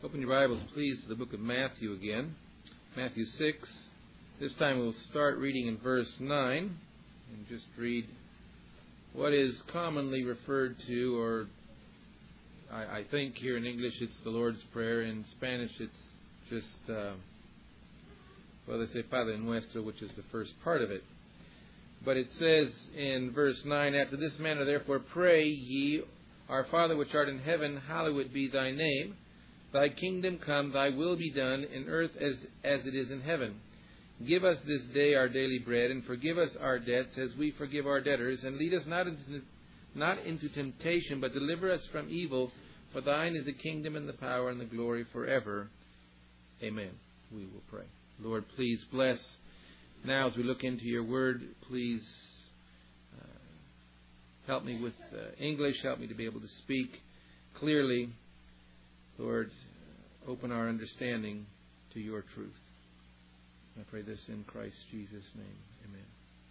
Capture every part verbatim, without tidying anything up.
Open your Bibles, please, to the book of Matthew again. Matthew six. This time we'll start reading in verse nine and just read what is commonly referred to, or I, I think here in English it's the Lord's Prayer. In Spanish it's just, uh, well, they say Padre Nuestro, which is the first part of it. But it says in verse nine, "After this manner therefore pray ye, Our Father which art in heaven, hallowed be thy name. Thy kingdom come, thy will be done, in earth as, as it is in heaven. Give us this day our daily bread, and forgive us our debts as we forgive our debtors. And lead us not into, not into temptation, but deliver us from evil. For thine is the kingdom and the power and the glory forever. Amen." We will pray. Lord, please bless. Now as we look into your word, please uh, help me with uh, English. Help me to be able to speak clearly. Lord, open our understanding to your truth. I pray this in Christ Jesus' name. Amen.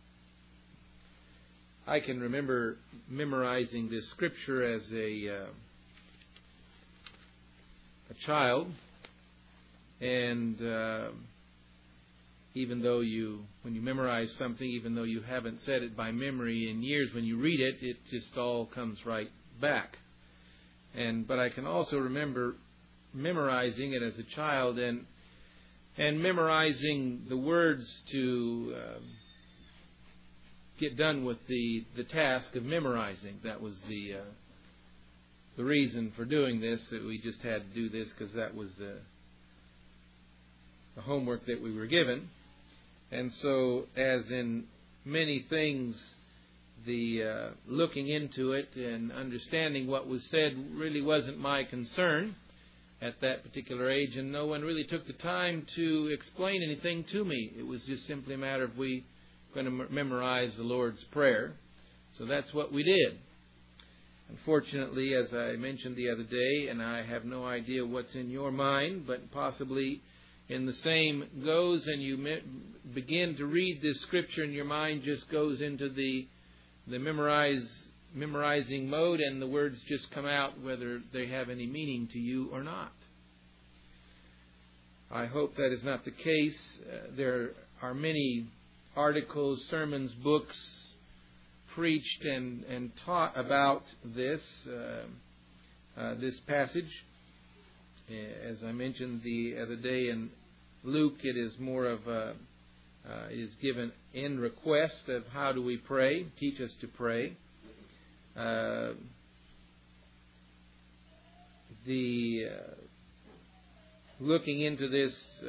I can remember memorizing this scripture as a uh, a child, and uh, even though you, when you memorize something, even though you haven't said it by memory in years, when you read it, it just all comes right back. And but I can also remember memorizing it as a child and and memorizing the words to um, get done with the, the task of memorizing. That was the uh, the reason for doing this. That we just had to do this because that was the the homework that we were given. And so, as in many things, the uh, looking into it and understanding what was said really wasn't my concern at that particular age, and no one really took the time to explain anything to me. It was just simply a matter of we going to memorize the Lord's Prayer. So that's what we did. Unfortunately, as I mentioned the other day, and I have no idea what's in your mind, but possibly in the same goes, and you me- begin to read this scripture and your mind just goes into the the memorize, memorizing mode, and the words just come out whether they have any meaning to you or not. I hope that is not the case. Uh, there are many articles, sermons, books preached and, and taught about this, uh, uh, this passage. As I mentioned the other day in Luke, it is more of a Uh, it is given in request of how do we pray, teach us to pray. Uh, the uh, looking into this uh,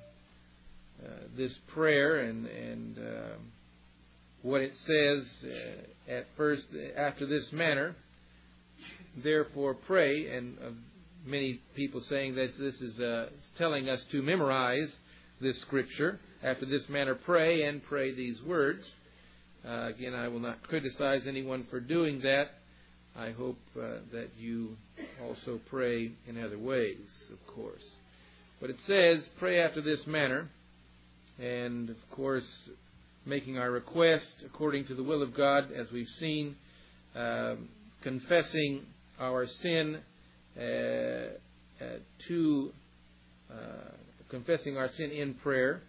uh, this prayer and and uh, what it says uh, at first, after this manner, therefore pray, and uh, many people saying that this is uh, telling us to memorize this scripture. After this manner pray, and pray these words. Uh, again, I will not criticize anyone for doing that. I hope uh, that you also pray in other ways, of course. But it says, pray after this manner, and of course, making our request according to the will of God, as we've seen, uh, confessing our sin uh, uh, to uh, confessing our sin in prayer,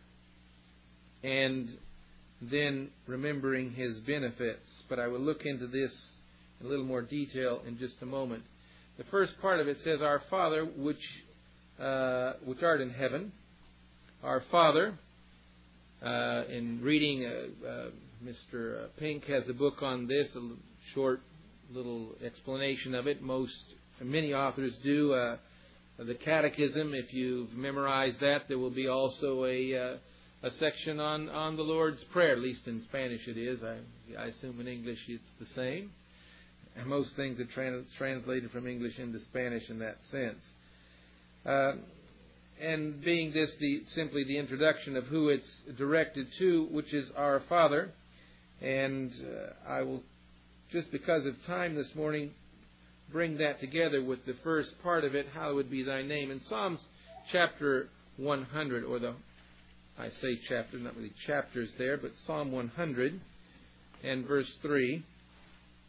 and then remembering His benefits. But I will look into this in a little more detail in just a moment. The first part of it says, Our Father, which uh, which art in heaven. Our Father. Uh, in reading, uh, uh, Mister Pink has a book on this, a short little explanation of it. Most, many authors do. Uh, the Catechism, if you've memorized that, there will be also a uh, a section on, on the Lord's Prayer. At least in Spanish it is. I, I assume in English it's the same. And most things are trans- translated from English into Spanish in that sense. Uh, and being this the simply the introduction of who it's directed to, which is our Father. And uh, I will, just because of time this morning, bring that together with the first part of it, hallowed be thy name. In Psalms chapter one hundred, or the I say chapter, not really chapters there, but Psalm one hundred and verse three.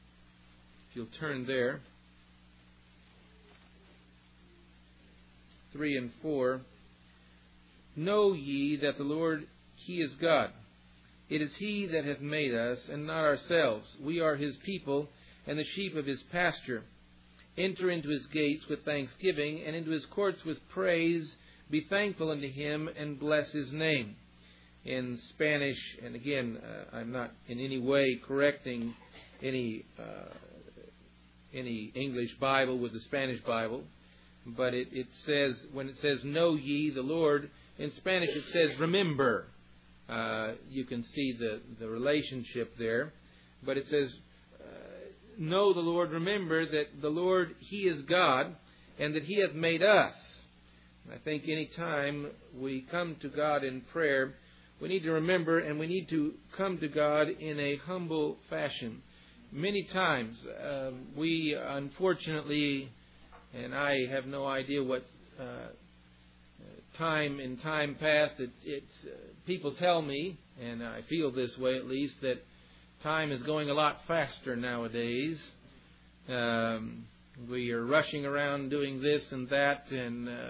If you'll turn there. three and four. Know ye that the Lord, He is God. It is He that hath made us, and not ourselves. We are His people, and the sheep of His pasture. Enter into His gates with thanksgiving, and into His courts with praise. Be thankful unto Him, and bless His name. In Spanish, and again, uh, I'm not in any way correcting any uh, any English Bible with the Spanish Bible, but it, it says, when it says, know ye the Lord, in Spanish it says, remember. Uh, you can see the, the relationship there, but it says, uh, know the Lord, remember that the Lord, He is God, and that He hath made us. I think any time we come to God in prayer, we need to remember, and we need to come to God in a humble fashion. Many times, uh, we unfortunately, and I have no idea what uh, time in time past, it, it's uh, people tell me, and I feel this way at least, that time is going a lot faster nowadays. Um, we are rushing around doing this and that, and uh,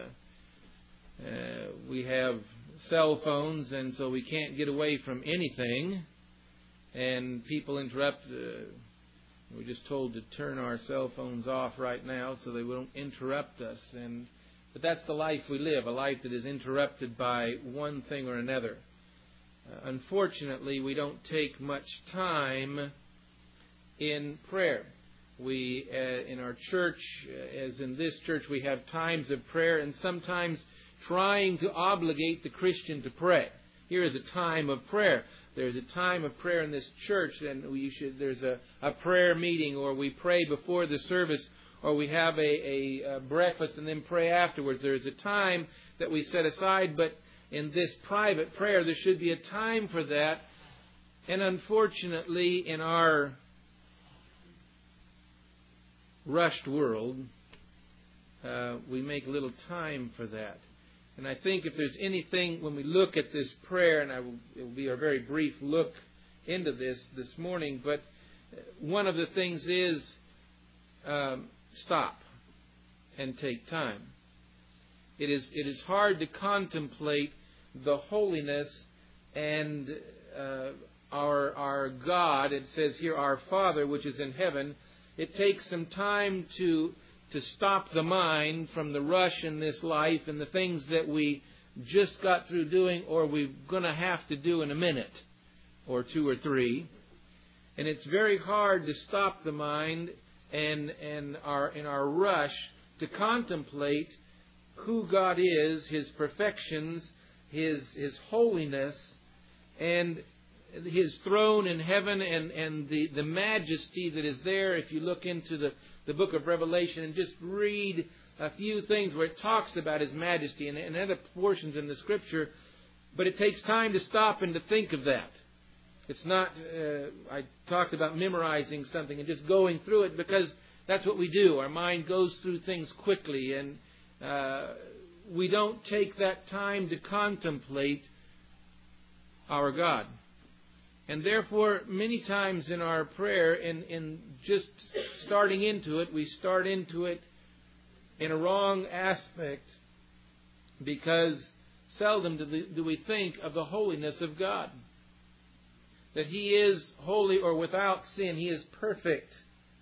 uh, we have cell phones, and so we can't get away from anything. And people interrupt. Uh, we're just told to turn our cell phones off right now so they won't interrupt us. And but that's the life we live, a life that is interrupted by one thing or another. Uh, unfortunately, we don't take much time in prayer. We, uh, in our church, uh, as in this church, we have times of prayer, and sometimes trying to obligate the Christian to pray. Here is a time of prayer. There's a time of prayer in this church, and we should. There's a, a prayer meeting, or we pray before the service, or we have a, a, a breakfast and then pray afterwards. There is a time that we set aside, but in this private prayer, there should be a time for that. And unfortunately, in our rushed world, uh, we make little time for that. And I think if there's anything, when we look at this prayer, and I will, it will be a very brief look into this this morning, but one of the things is um, stop and take time. It is it is hard to contemplate the holiness and uh, our our God. It says here, our Father which is in heaven. It takes some time to to stop the mind from the rush in this life and the things that we just got through doing or we're going to have to do in a minute or two or three. And it's very hard to stop the mind and and our in our rush to contemplate who God is, His perfections, His His holiness, and His throne in heaven, and, and the, the majesty that is there. If you look into the, the book of Revelation and just read a few things where it talks about His majesty and, and other portions in the Scripture, but it takes time to stop and to think of that. It's not, uh, I talked about memorizing something and just going through it, because that's what we do. Our mind goes through things quickly, and uh, we don't take that time to contemplate our God. And therefore, many times in our prayer, in, in just starting into it, we start into it in a wrong aspect, because seldom do, the, do we think of the holiness of God. That He is holy or without sin. He is perfect.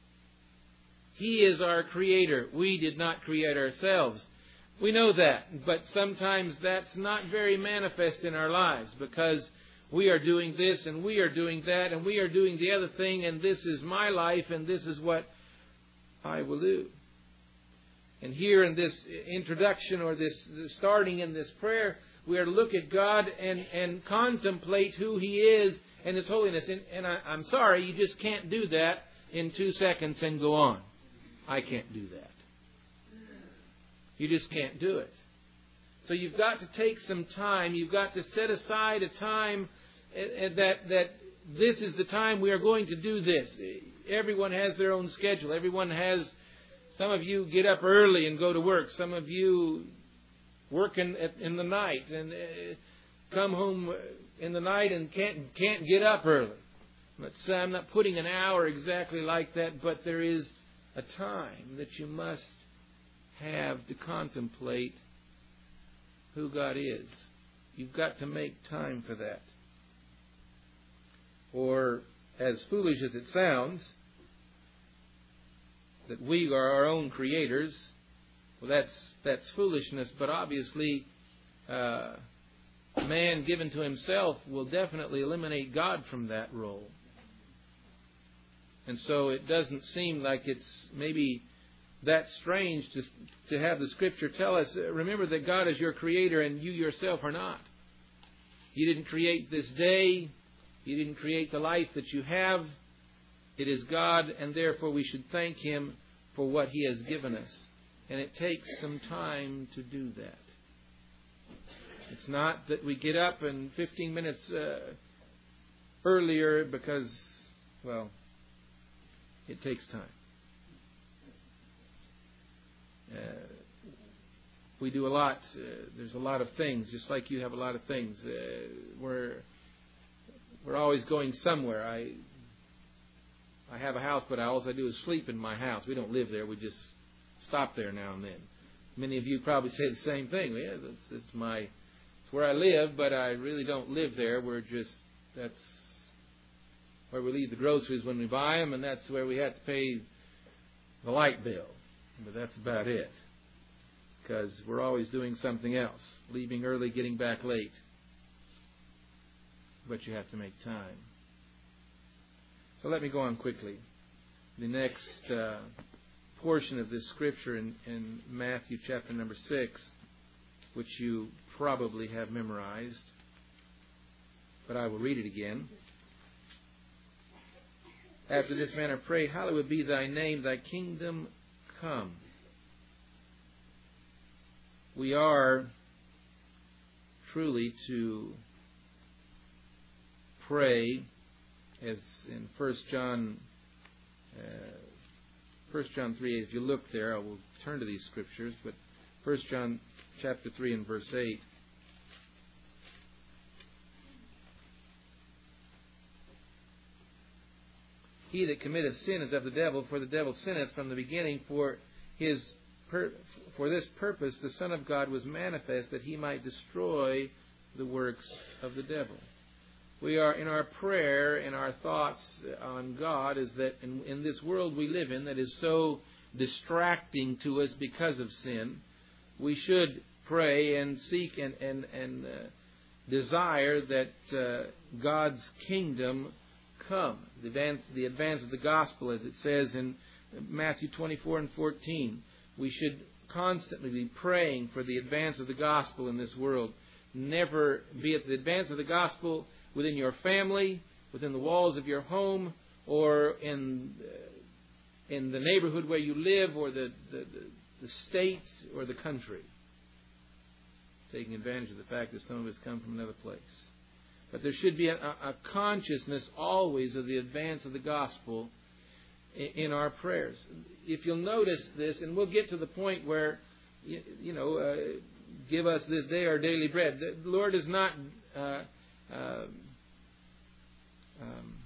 He is our Creator. We did not create ourselves. We know that, but sometimes that's not very manifest in our lives, because we are doing this and we are doing that and we are doing the other thing, and this is my life and this is what I will do. And here in this introduction, or this, this starting in this prayer, we are to look at God and, and contemplate who He is and His holiness. And, and I, I'm sorry, you just can't do that in two seconds and go on. I can't do that. You just can't do it. So you've got to take some time. You've got to set aside a time that that this is the time we are going to do this. Everyone has their own schedule. Everyone has. Some of you get up early and go to work. Some of you work in, in the night and come home in the night and can't can't get up early. But I'm not putting an hour exactly like that, but there is a time that you must have to contemplate who God is. You've got to make time for that. Or, as foolish as it sounds, that we are our own creators, well, that's that's foolishness, but obviously uh, man given to himself will definitely eliminate God from that role. And so it doesn't seem like it's maybe that strange to to have the Scripture tell us, remember that God is your creator and you yourself are not. You didn't create this day. You didn't create the life that you have. It is God, and therefore we should thank Him for what He has given us. And it takes some time to do that. It's not that we get up and fifteen minutes uh, earlier because, well, it takes time. Uh, we do a lot. Uh, there's a lot of things, just like you have a lot of things. Uh, we're we're always going somewhere. I I have a house, but all I do is sleep in my house. We don't live there. We just stop there now and then. Many of you probably say the same thing. Yeah, it's, it's my it's where I live, but I really don't live there. We're just that's where we leave the groceries when we buy them, and that's where we have to pay the light bill. But that's about it, because we're always doing something else, leaving early, getting back late. But you have to make time. So let me go on quickly. The next uh, portion of this scripture in, in Matthew chapter number six, which you probably have memorized, but I will read it again. After this manner pray, hallowed be thy name, thy kingdom come. We are truly to pray, as in First John, uh, First John three. If you look there, I will turn to these scriptures. But First John chapter three and verse eight. He that committeth sin is of the devil, for the devil sinneth from the beginning. For his pur- for this purpose the Son of God was manifest, that he might destroy the works of the devil. We are in our prayer, in our thoughts on God, is that in, in this world we live in that is so distracting to us because of sin, we should pray and seek and and, and uh, desire that uh, God's kingdom come. The advance, the advance of the gospel, as it says in Matthew twenty-four and fourteen. We should constantly be praying for the advance of the gospel in this world. Never be it the advance of the gospel within your family, within the walls of your home, or in uh, in the neighborhood where you live, or the, the, the, the state, or the country. Taking advantage of the fact that some of us come from another place. But there should be a, a consciousness always of the advance of the gospel in, in our prayers. If you'll notice this, and we'll get to the point where, you, you know, uh, give us this day our daily bread. The Lord is not... Uh, Uh, um,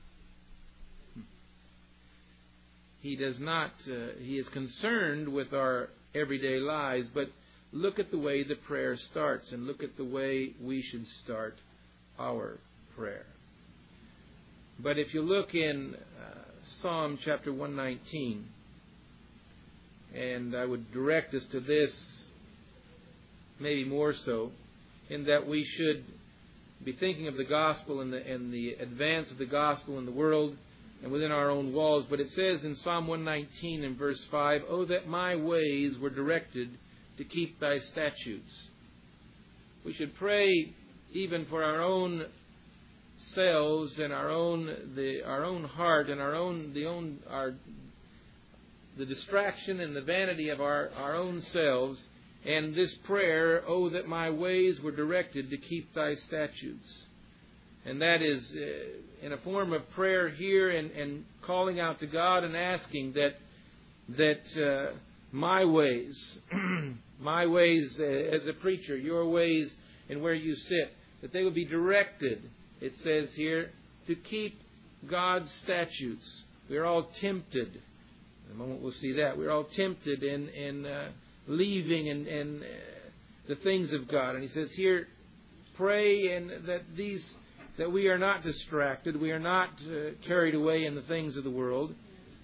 he does not, uh, He is concerned with our everyday lives, but look at the way the prayer starts and look at the way we should start our prayer. But if you look in uh, Psalm chapter one nineteen, and I would direct us to this maybe more so, in that we should be thinking of the gospel and the, and the advance of the gospel in the world and within our own walls. But it says in Psalm one nineteen and verse five, "Oh, that my ways were directed to keep thy statutes." We should pray even for our own selves and our own the our own heart and our own the own our the distraction and the vanity of our, our own selves. And this prayer, "Oh, that my ways were directed to keep thy statutes." And that is uh, in a form of prayer here, and, and calling out to God and asking that that uh, my ways, my ways uh, as a preacher, your ways and where you sit, that they would be directed, it says here, to keep God's statutes. We're all tempted. In a moment we'll see that. We're all tempted in... in uh, leaving and, and uh, the things of God. And he says here, pray and that these that we are not distracted, we are not uh, carried away in the things of the world,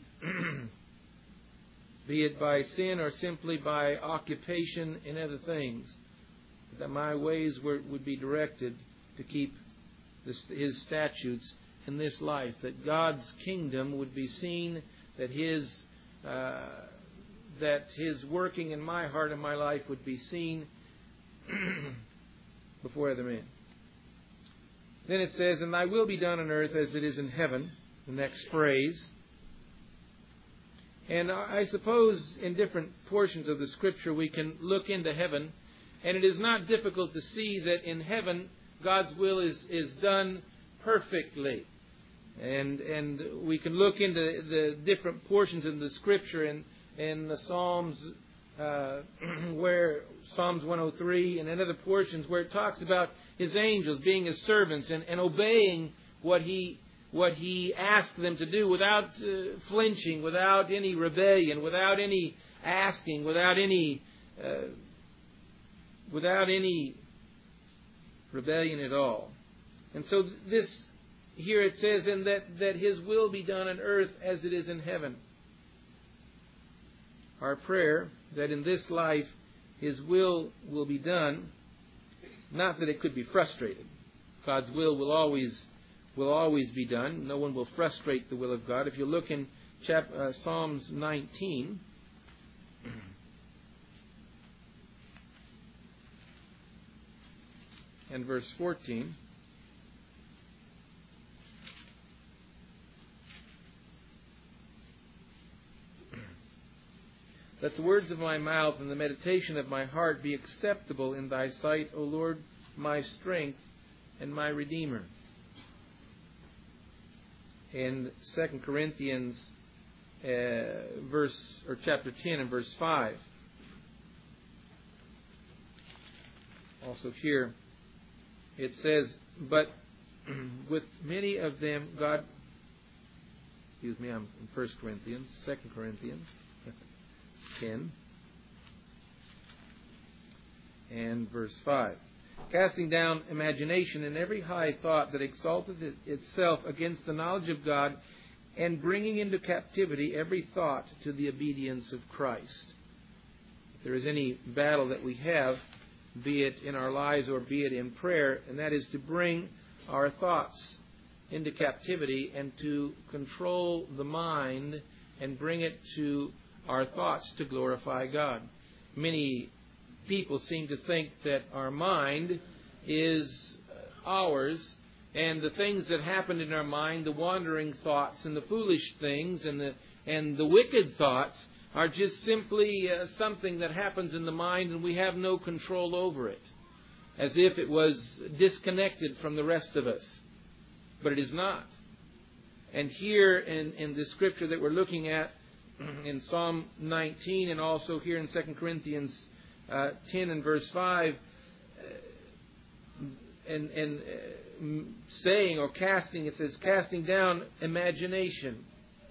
be it by sin or simply by occupation in other things, that my ways were, would be directed to keep this, His statutes in this life, that God's kingdom would be seen, that His uh, that His working in my heart and my life would be seen before other men. Then it says, and thy will be done on earth as it is in heaven, the next phrase. And I suppose in different portions of the Scripture we can look into heaven, and it is not difficult to see that in heaven God's will is, is done perfectly. And and we can look into the different portions of the Scripture in, in the Psalms, uh, where Psalms one oh three and in other portions where it talks about His angels being His servants and, and obeying what He what He asked them to do without uh, flinching, without any rebellion, without any asking, without any uh, without any rebellion at all. And so this here it says, in that, that His will be done on earth as it is in heaven. Our prayer that in this life His will will be done, not that it could be frustrated. God's will will always will always be done. No one will frustrate the will of God. If you look in chap, uh, Psalms nineteen, and verse fourteen. Let the words of my mouth and the meditation of my heart be acceptable in thy sight, O Lord, my strength and my Redeemer. In Second Corinthians uh, verse or chapter ten and verse five. Also here it says, but with many of them God excuse me, I'm in First Corinthians, Second Corinthians ten and verse five. Casting down imagination and every high thought that exalteth itself against the knowledge of God, and bringing into captivity every thought to the obedience of Christ. If there is any battle that we have, be it in our lives or be it in prayer, and that is to bring our thoughts into captivity and to control the mind and bring it to our thoughts to glorify God. Many people seem to think that our mind is ours, and the things that happen in our mind, the wandering thoughts and the foolish things and the and the wicked thoughts, are just simply uh, something that happens in the mind and we have no control over it, as if it was disconnected from the rest of us. But it is not. And here in, in the scripture that we're looking at, in Psalm nineteen and also here in Second Corinthians uh, ten and verse five, uh, and, and uh, saying or casting, it says casting down imagination,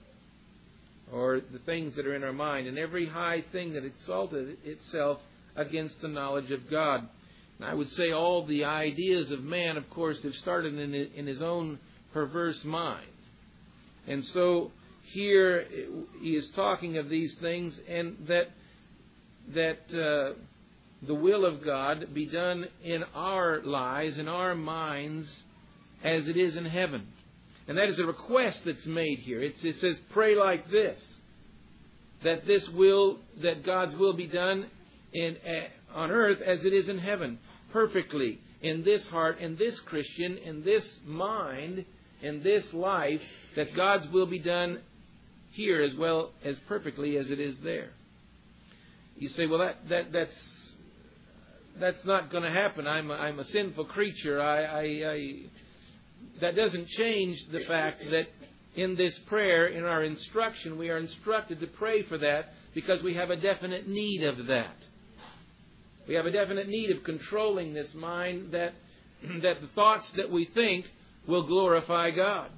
or the things that are in our mind, and every high thing that exalted itself against the knowledge of God. And I would say all the ideas of man, of course, have started in, in his own perverse mind. And so here he is talking of these things, and that that uh, the will of God be done in our lives, in our minds, as it is in heaven. And that is a request that's made here. It's, it says, pray like this, that this will, that God's will be done in uh, on earth as it is in heaven, perfectly, in this heart, in this Christian, in this mind, in this life, that God's will be done here as well as perfectly as it is there. You say, well, that, that that's that's not going to happen. I'm a, I'm a sinful creature. I, I, I that doesn't change the fact that in this prayer, in our instruction, we are instructed to pray for that because we have a definite need of that. We have a definite need of controlling this mind, that that the thoughts that we think will glorify God.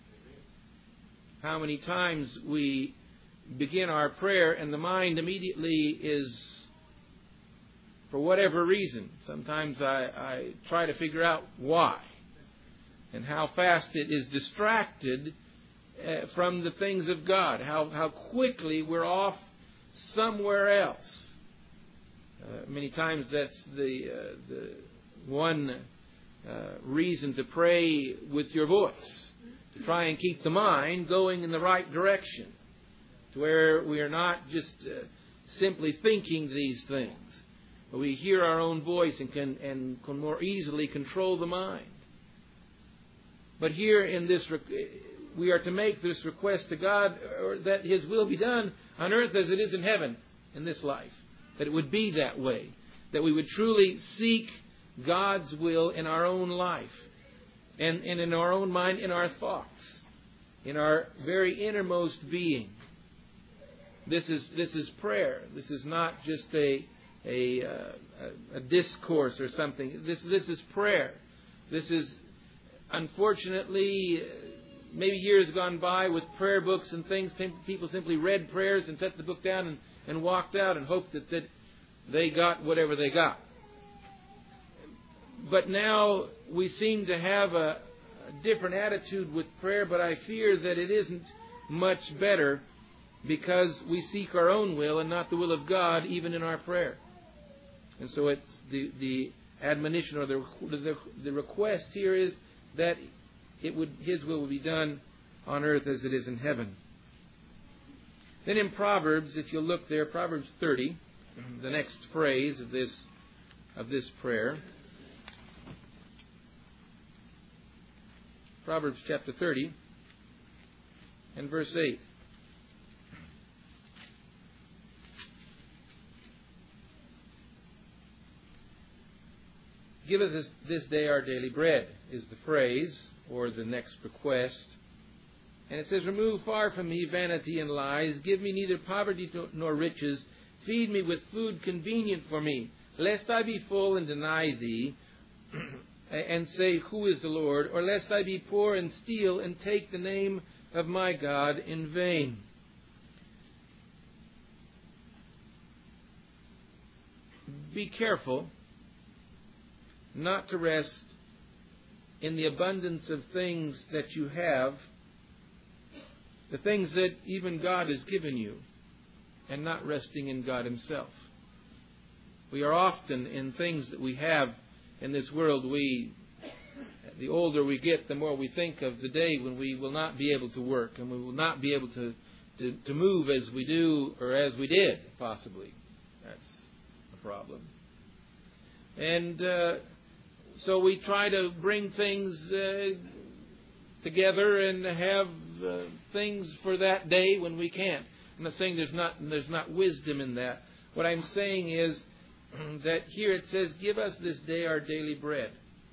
How many times we begin our prayer and the mind immediately is for whatever reason. Sometimes I, I try to figure out why and how fast it is distracted uh, from the things of God, how, how quickly we're off somewhere else. Uh, many times that's the, uh, the one uh, reason to pray with your voice, to try and keep the mind going in the right direction, to where we are not just uh, simply thinking these things, but we hear our own voice and can, and can more easily control the mind. But here in this, we are to make this request to God, or that His will be done on earth as it is in heaven in this life. That it would be that way. That we would truly seek God's will in our own life. And, and in our own mind, in our thoughts. In our very innermost being. This is this is prayer. This is not just a a, uh, a discourse or something. This this is prayer. This is, unfortunately, maybe years gone by with prayer books and things, people simply read prayers and set the book down and, and walked out and hoped that, that they got whatever they got. But now we seem to have a, a different attitude with prayer, but I fear that it isn't much better, because we seek our own will and not the will of God, even in our prayer. And so it's the, the admonition or the, the, the request here is that it would His will would be done on earth as it is in heaven. Then in Proverbs, if you look there, Proverbs thirty, the next phrase of this of this prayer. Proverbs chapter thirty and verse eight. Give us this, this day our daily bread, is the phrase, or the next request. And it says, remove far from me vanity and lies. Give me neither poverty nor riches. Feed me with food convenient for me, lest I be full and deny thee, and say, who is the Lord? Or lest I be poor and steal and take the name of my God in vain. Be careful not to rest in the abundance of things that you have, the things that even God has given you, and not resting in God Himself. We are often in things that we have in this world, we, the older we get, the more we think of the day when we will not be able to work, and we will not be able to, to, to move as we do, or as we did, possibly. That's a problem. And uh, so we try to bring things uh, together and have uh, things for that day when we can't. I'm not saying there's not there's not wisdom in that. What I'm saying is that here it says, give us this day our daily bread.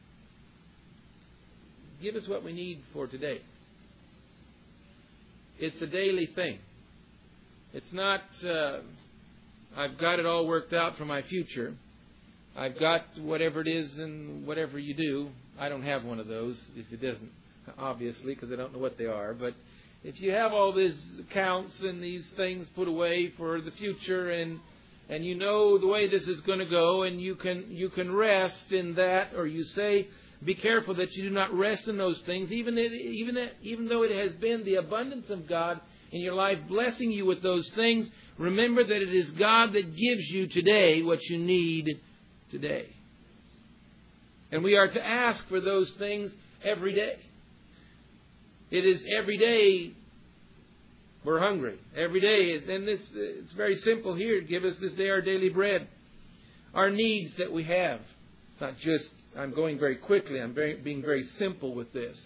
Give us what we need for today. It's a daily thing. It's not, uh, I've got it all worked out for my future. I've got whatever it is and whatever you do. I don't have one of those, if it doesn't, obviously, because I don't know what they are. But if you have all these accounts and these things put away for the future, and and you know the way this is going to go, and you can you can rest in that, or you say, be careful that you do not rest in those things, even it, even that, even though it has been the abundance of God in your life blessing you with those things. Remember that it is God that gives you today what you need today. And we are to ask for those things every day. It is every day we're hungry. Every day. And this, it's very simple here. Give us this day our daily bread. Our needs that we have. It's not just, I'm going very quickly. I'm very, being very simple with this.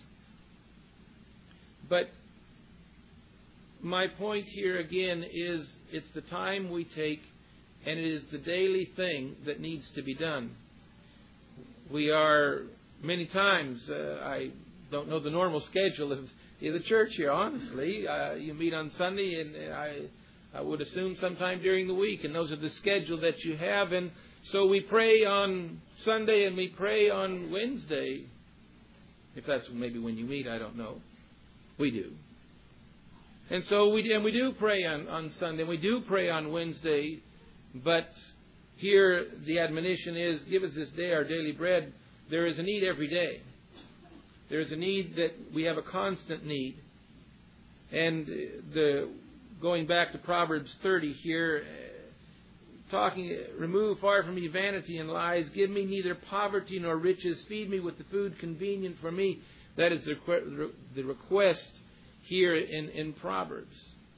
But my point here again is it's the time we take, and it is the daily thing that needs to be done. We are, many times, uh, I don't know the normal schedule of the church here, honestly. Uh, you meet on Sunday, and I, I would assume sometime during the week, and those are the schedule that you have. And so we pray on Sunday, and we pray on Wednesday. If that's maybe when you meet, I don't know. We do. And so we and we do pray on, on Sunday, and we do pray on Wednesday. But here the admonition is, give us this day our daily bread. There is a need every day. There is a need that we have a constant need. And the going back to Proverbs thirty here, talking, remove far from me vanity and lies. Give me neither poverty nor riches. Feed me with the food convenient for me. That is the, the request here in, in Proverbs.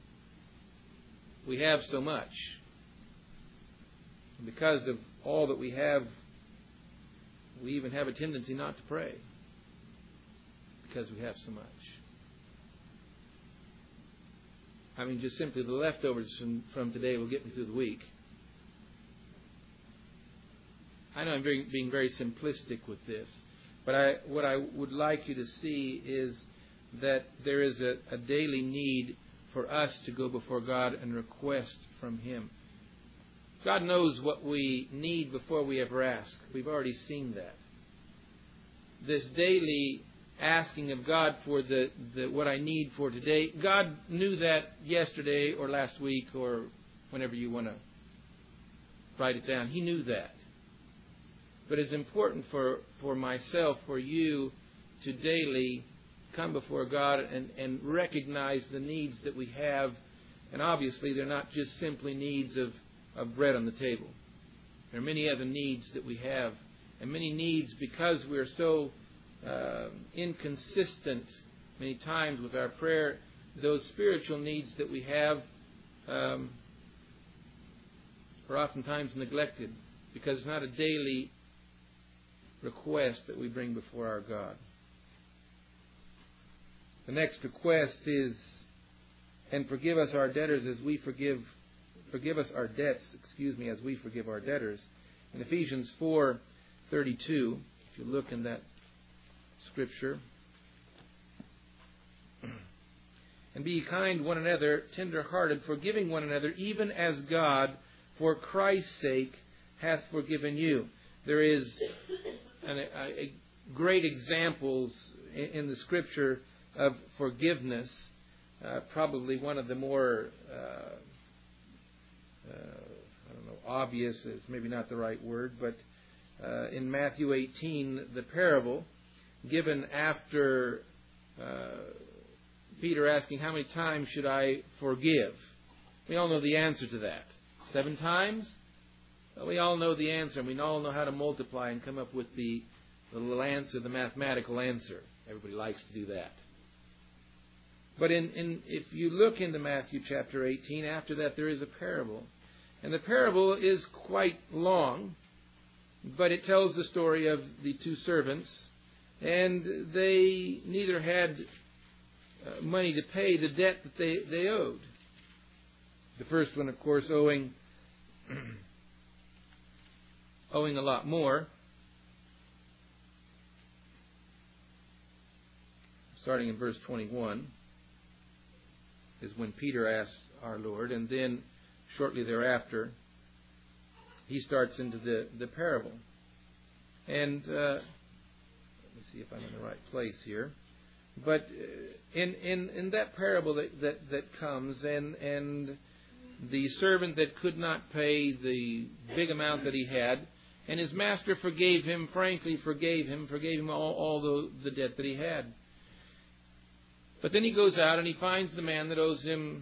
We have so much. And because of all that we have, we even have a tendency not to pray. Because we have so much. I mean, just simply the leftovers from, from today will get me through the week. I know I'm very, being very simplistic with this, but I, what I would like you to see is that there is a, a daily need for us to go before God and request from Him. God knows what we need before we ever ask. We've already seen that. This daily asking of God for the, the what I need for today, God knew that yesterday or last week or whenever you want to write it down. He knew that. But it's important for, for myself, for you, to daily come before God and, and recognize the needs that we have. And obviously they're not just simply needs of, of bread on the table. There are many other needs that we have. And many needs because we're so uh, inconsistent many times with our prayer. Those spiritual needs that we have um, are oftentimes neglected because it's not a daily request that we bring before our God. The next request is, and forgive us our debtors as we forgive, forgive us our debts, excuse me, as we forgive our debtors. In Ephesians four thirty-two, if you look in that scripture, and be kind one another, tender-hearted, forgiving one another, even as God, for Christ's sake, hath forgiven you. There is an, a, a great examples in, in the scripture of forgiveness. Uh, probably one of the more uh, uh, I don't know, obvious is maybe not the right word, but uh, in Matthew eighteen, the parable given after uh, Peter asking, how many times should I forgive? We all know the answer to that. Seven times? Well, we all know the answer, and we all know how to multiply and come up with the, the little answer, the mathematical answer. Everybody likes to do that. But in, in, if you look into Matthew chapter eighteen, after that there is a parable. And the parable is quite long, but it tells the story of the two servants. And they neither had uh, money to pay the debt that they, they owed. The first one, of course, owing owing a lot more. Starting in verse twenty-one is when Peter asks our Lord, and then shortly thereafter he starts into the, the parable. And uh, let me see if I'm in the right place here. But in in, in that parable that, that, that comes, and and the servant that could not pay the big amount that he had, and his master forgave him, frankly forgave him, forgave him all, all the, the debt that he had. But then he goes out and he finds the man that owes him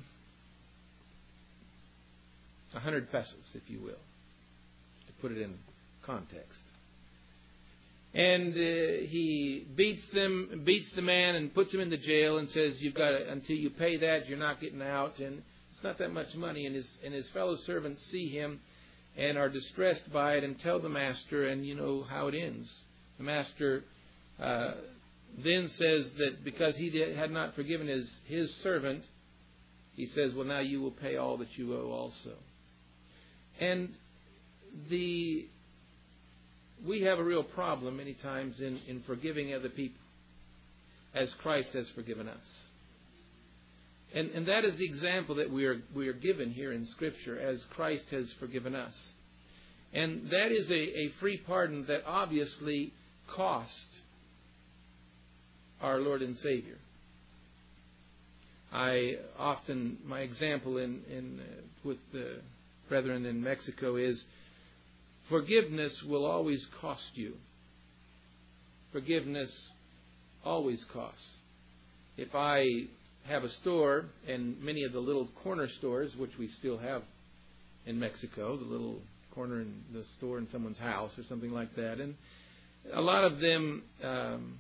a hundred pesos, if you will, to put it in context. And uh, he beats them, beats the man, and puts him in the jail, and says, "You've got to, until you pay that, you're not getting out." And it's not that much money. And his and his fellow servants see him and are distressed by it, and tell the master, and you know how it ends. The master Uh, then says that because he did, had not forgiven his, his servant, he says, well, now you will pay all that you owe also. And the we have a real problem many times in, in forgiving other people as Christ has forgiven us. And, and that is the example that we are, we are given here in Scripture, as Christ has forgiven us. And that is a, a free pardon that obviously cost our Lord and Savior. I often, my example in, in uh, with the brethren in Mexico is forgiveness will always cost you. Forgiveness always costs. If I have a store, and many of the little corner stores, which we still have in Mexico, the little corner in the store in someone's house or something like that, and a lot of them um,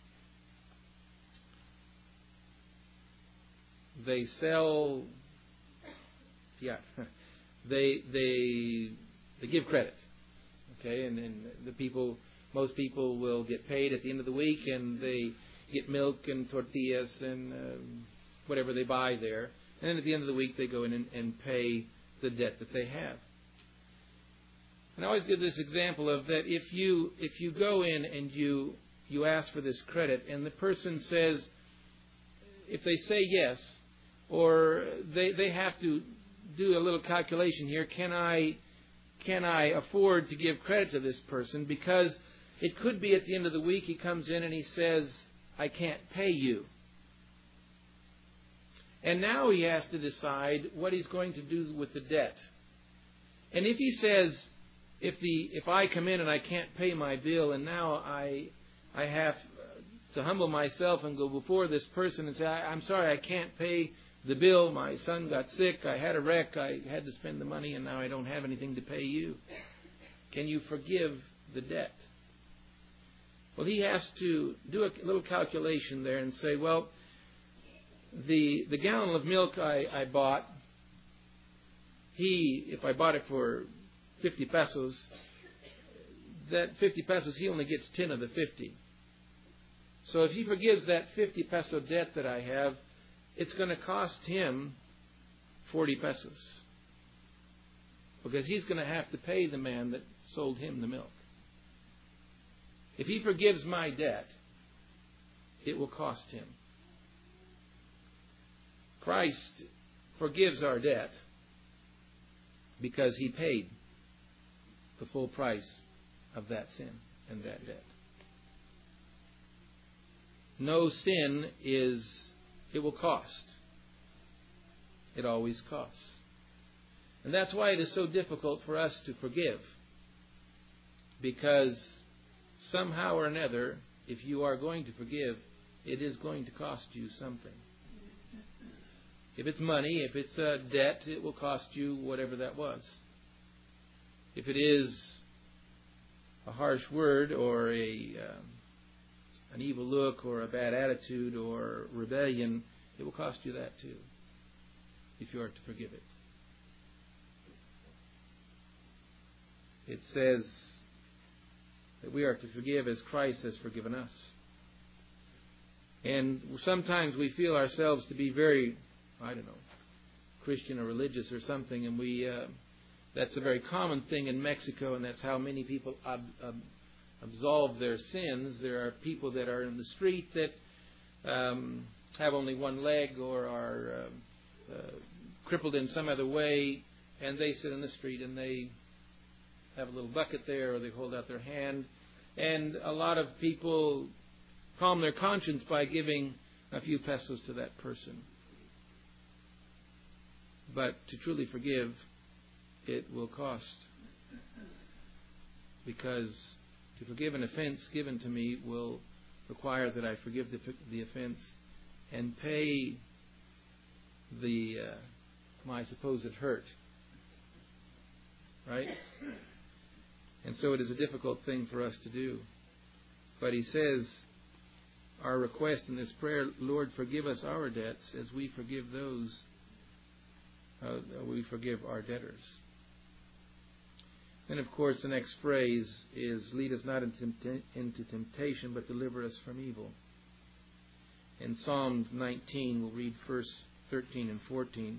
they sell, yeah, they they they give credit, okay, and, and the people, most people will get paid at the end of the week, and they get milk and tortillas and um, whatever they buy there, and then at the end of the week they go in and, and pay the debt that they have. And I always give this example of that if you if you go in and you you ask for this credit, and the person says, if they say yes, or they they have to do a little calculation here, can I can I afford to give credit to this person? Because it could be at the end of the week he comes in and he says, I can't pay you. And now he has to decide what he's going to do with the debt. And if he says, if the if I come in and I can't pay my bill, and now I I have to humble myself and go before this person and say, I, I'm sorry, I can't pay the bill. My son got sick. I had a wreck. I had to spend the money, and now I don't have anything to pay you. Can you forgive the debt? Well, he has to do a little calculation there and say, well, the the gallon of milk I, I bought, he, if I bought it for fifty pesos, that fifty pesos, he only gets ten of the fifty. So if he forgives that fifty peso debt that I have, it's going to cost him forty pesos. Because he's going to have to pay the man that sold him the milk. If he forgives my debt, it will cost him. Christ forgives our debt because he paid the full price of that sin and that debt. No sin is, it will cost. It always costs. And that's why it is so difficult for us to forgive. Because somehow or another, if you are going to forgive, it is going to cost you something. If it's money, if it's a debt, it will cost you whatever that was. If it is a harsh word or a um, an evil look or a bad attitude or rebellion, it will cost you that too, if you are to forgive it. It says that we are to forgive as Christ has forgiven us. And sometimes we feel ourselves to be very, I don't know, Christian or religious or something, and we uh, that's a very common thing in Mexico, and that's how many people ab- ab- absolve their sins. There are people that are in the street that um, have only one leg or are uh, uh, crippled in some other way, and they sit in the street and they have a little bucket there, or they hold out their hand, and a lot of people calm their conscience by giving a few pesos to that person. But to truly forgive, it will cost. Because to forgive an offense given to me will require that I forgive the, the offense and pay the uh, my supposed hurt. Right? And so it is a difficult thing for us to do. But he says, our request in this prayer, Lord, forgive us our debts as we forgive those, uh, we forgive our debtors. And of course the next phrase is, lead us not into temptation, but deliver us from evil. In Psalm nineteen, we'll read verse thirteen and fourteen.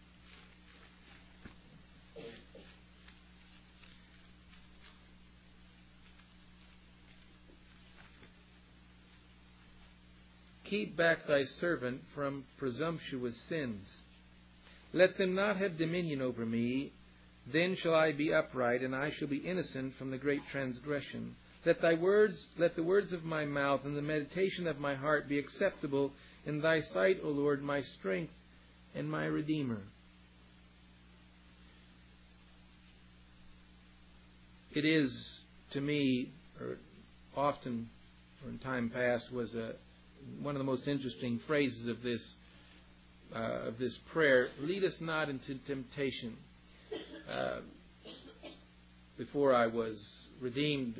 Keep back thy servant from presumptuous sins. Let them not have dominion over me. Then shall I be upright, and I shall be innocent from the great transgression. Let thy words, let the words of my mouth and the meditation of my heart be acceptable in thy sight, O Lord, my strength and my Redeemer. it is, to me, or often, or in time past, was a, one of the most interesting phrases of this uh, of this prayer. Lead us not into temptation. Uh, before I was redeemed,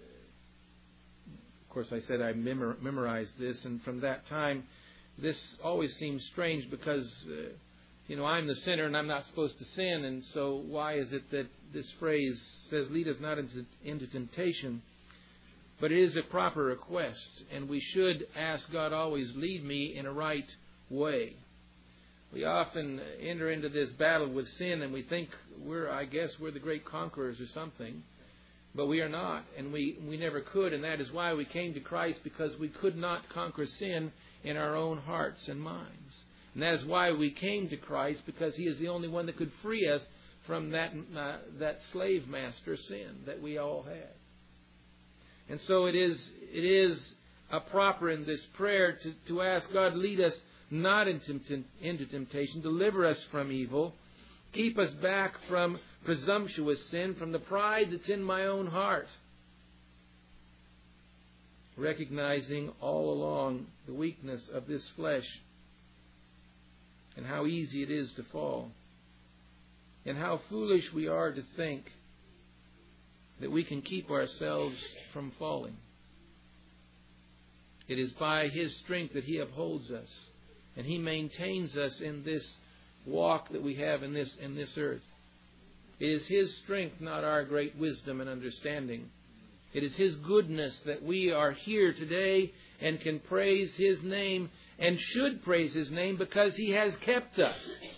of course, I said I memor- memorized this, and from that time, this always seems strange because, uh, you know, I'm the sinner and I'm not supposed to sin, and so why is it that this phrase says, lead us not into, into temptation? But it is a proper request, and we should ask God always, lead me in a right way. We often enter into this battle with sin, and we think we're, I guess, we're the great conquerors or something. But we are not, and we, we never could, and that is why we came to Christ, because we could not conquer sin in our own hearts and minds. And that is why we came to Christ, because He is the only one that could free us from that, uh, that slave master sin that we all had. And so it is, it is a proper in this prayer to, to ask God, lead us not into, into temptation, deliver us from evil, keep us back from presumptuous sin, from the pride that's in my own heart. Recognizing all along the weakness of this flesh and how easy it is to fall, and how foolish we are to think that we can keep ourselves from falling. It is by His strength that He upholds us, and He maintains us in this walk that we have in this in this earth. It is His strength, not our great wisdom and understanding. It is His goodness that we are here today and can praise His name, and should praise His name, because He has kept us.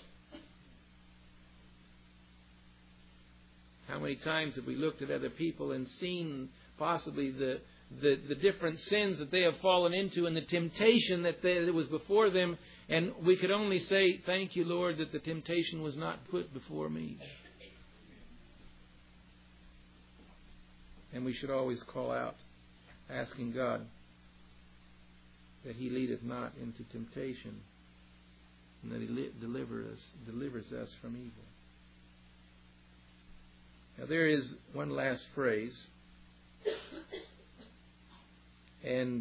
How many times have we looked at other people and seen possibly the the, the different sins that they have fallen into and the temptation that, they, that was before them, and we could only say, thank you, Lord, that the temptation was not put before me. And we should always call out, asking God that He leadeth not into temptation, and that He li- deliver us, delivers us from evil. Now there is one last phrase, and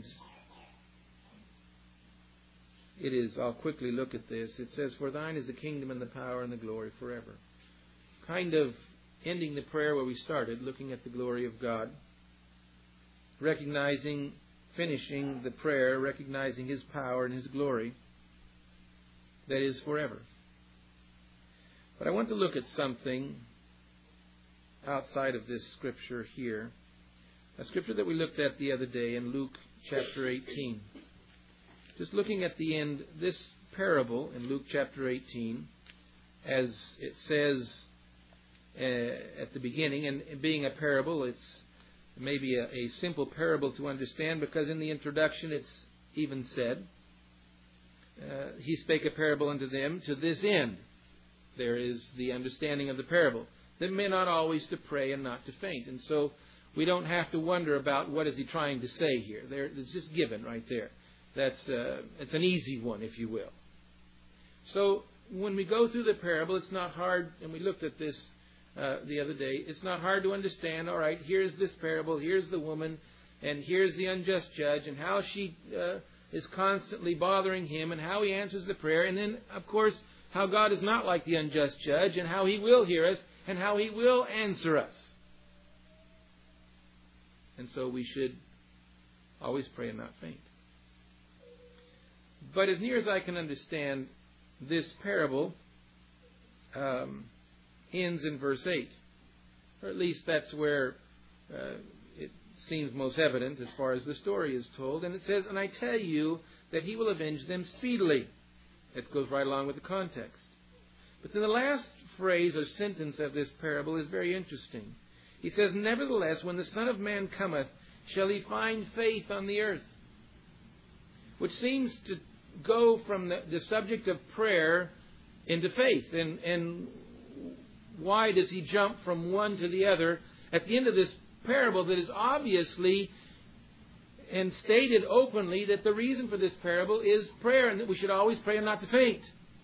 it is, I'll quickly look at this. It says, for thine is the kingdom and the power and the glory forever. Kind of ending the prayer where we started, looking at the glory of God, recognizing, finishing the prayer, recognizing His power and His glory that is forever. But I want to look at something outside of this scripture here. A scripture that we looked at the other day in Luke chapter eighteen. Just looking at the end, this parable in Luke chapter eighteen, as it says uh, at the beginning, and being a parable, it's maybe a, a simple parable to understand, because in the introduction it's even said, uh, He spake a parable unto them to this end. There is the understanding of the parable. That men ought always to pray and not to faint. And so we don't have to wonder about what is He trying to say here. There, it's just given right there. That's uh, it's an easy one, if you will. So when we go through the parable, it's not hard, and we looked at this uh, the other day, it's not hard to understand, all right, here's this parable, here's the woman, and here's the unjust judge, and how she uh, is constantly bothering him, and how he answers the prayer, and then, of course, how God is not like the unjust judge, and how He will hear us, and how He will answer us. And so we should always pray and not faint. But as near as I can understand, this parable um, ends in verse eight. Or at least that's where uh, it seems most evident as far as the story is told. And it says, and I tell you that He will avenge them speedily. That goes right along with the context. But then the last phrase or sentence of this parable is very interesting. He says, nevertheless, when the Son of Man cometh, shall He find faith on the earth? Which seems to go from the, the subject of prayer into faith. And, and why does He jump from one to the other at the end of this parable that is obviously and stated openly that the reason for this parable is prayer, and that we should always pray and not to faint?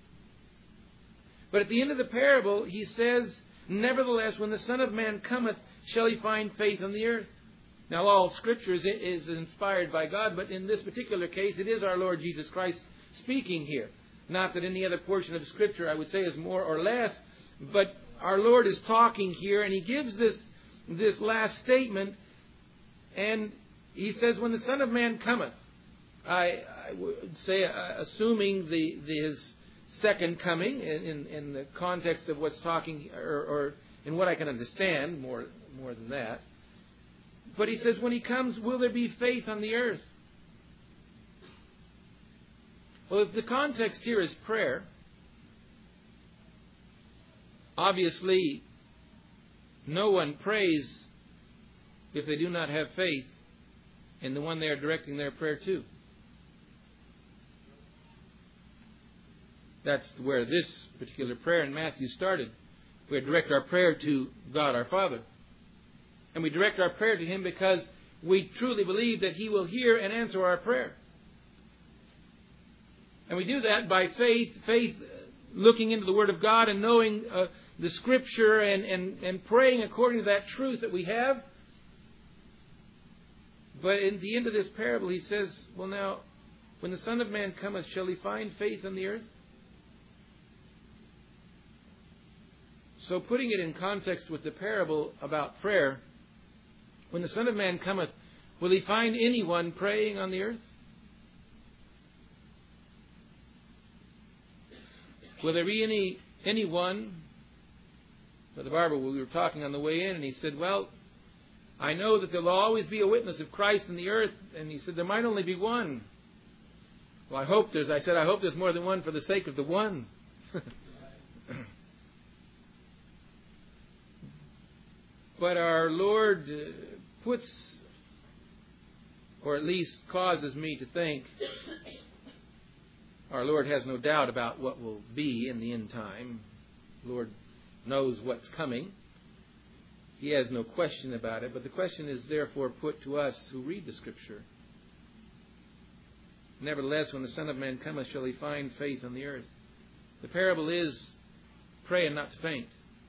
But at the end of the parable, He says, nevertheless, when the Son of Man cometh, shall he find faith on the earth. Now, all Scripture is, is inspired by God, but in this particular case, it is our Lord Jesus Christ speaking here. Not that any other portion of Scripture, I would say, is more or less, but our Lord is talking here, and He gives this, this last statement, and He says, when the Son of Man cometh, I, I would say, uh, assuming the, the His second coming, in, in, in the context of what's talking, or, or in what I can understand, more, more than that. But He says, when He comes, will there be faith on the earth? Well, if the context here is prayer, obviously no one prays if they do not have faith in the one they are directing their prayer to. That's where this particular prayer in Matthew started. We direct our prayer to God our Father. And we direct our prayer to Him because we truly believe that He will hear and answer our prayer. And we do that by faith, faith looking into the Word of God and knowing uh, the Scripture and, and, and praying according to that truth that we have. But in the end of this parable, He says, well now, when the Son of Man cometh, shall He find faith on the earth? So putting it in context with the parable about prayer, when the Son of Man cometh, will He find anyone praying on the earth? Will there be any anyone? Brother Barber, we were talking on the way in, and he said, well, I know that there will always be a witness of Christ in the earth, and he said there might only be one. Well, I hope there's, I said, I hope there's more than one for the sake of the one. But our Lord puts, or at least causes me to think, our Lord has no doubt about what will be in the end time. The Lord knows what's coming. He has no question about it. But the question is therefore put to us who read the Scripture. Nevertheless, when the Son of Man cometh, shall He find faith on the earth? The parable is, pray and not to faint.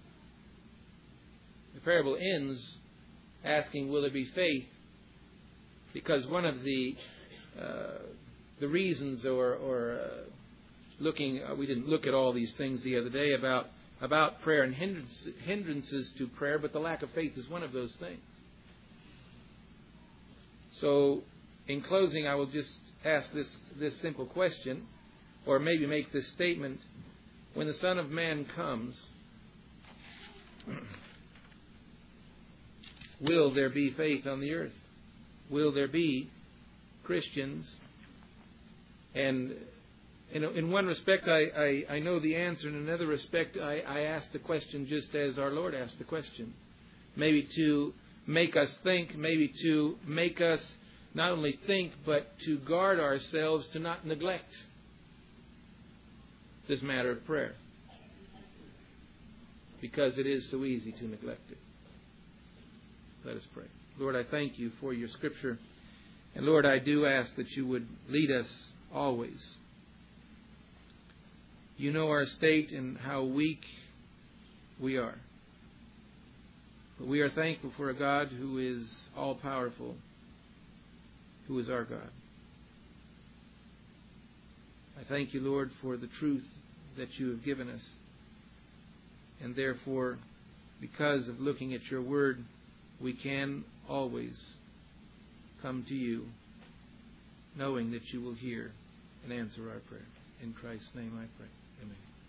The parable ends asking, will there be faith? Because one of the uh, the reasons, or, or uh, looking, uh, we didn't look at all these things the other day about about prayer and hindrance, hindrances to prayer, but the lack of faith is one of those things. So, in closing, I will just ask this this simple question, or maybe make this statement: when the Son of Man comes, will there be faith on the earth? Will there be Christians? And in, in one respect, I, I, I know the answer. In another respect, I, I ask the question just as our Lord asked the question. Maybe to make us think, maybe to make us not only think, but to guard ourselves to not neglect this matter of prayer. Because it is so easy to neglect it. Let us pray. Lord, I thank You for Your Scripture. And Lord, I do ask that You would lead us always. You know our state and how weak we are. But we are thankful for a God who is all-powerful, who is our God. I thank You, Lord, for the truth that You have given us. And therefore, because of looking at Your Word, we can always come to You, knowing that You will hear and answer our prayer. In Christ's name I pray. Amen.